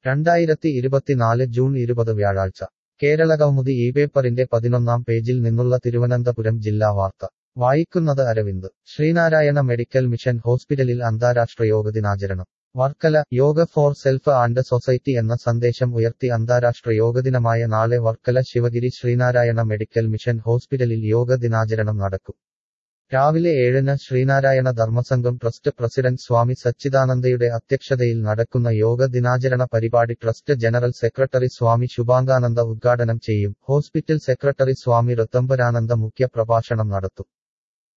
2024 June 20 വ്യാഴാഴ്ച കേരളകൗമുദി ഈ പേപ്പറിന്റെ 11-ാം പേജിൽ നിന്നുള്ള തിരുവനന്തപുരം ജില്ലാ വാർത്ത വായിക്കുന്നത് അരവിന്ദ്. ശ്രീനാരായണ മെഡിക്കൽ മിഷൻ ഹോസ്പിറ്റലിൽ അന്താരാഷ്ട്ര യോഗ ദിനാചരണം. Varkala. Yoga for self and society എന്ന സന്ദേശം ഉയർത്തി അന്താരാഷ്ട്ര യോഗദിനമായ നാളെ വർക്കല ശിവഗിരി ശ്രീനാരായണ മെഡിക്കൽ മിഷൻ ഹോസ്പിറ്റലിൽ യോഗ ദിനാചരണം നടക്കും. രാവിലെ 7-ന് ശ്രീനാരായണ ധർമ്മസംഘം ട്രസ്റ്റ് പ്രസിഡന്റ് സ്വാമി സച്ചിദാനന്ദയുടെ അധ്യക്ഷതയിൽ നടക്കുന്ന യോഗ ദിനാചരണ പരിപാടി trust general secretary Swami Shubhangananda ഉദ്ഘാടനം ചെയ്യും. ഹോസ്പിറ്റൽ സെക്രട്ടറി സ്വാമി ഋത്തംബരാനന്ദ മുഖ്യ പ്രഭാഷണം നടത്തും.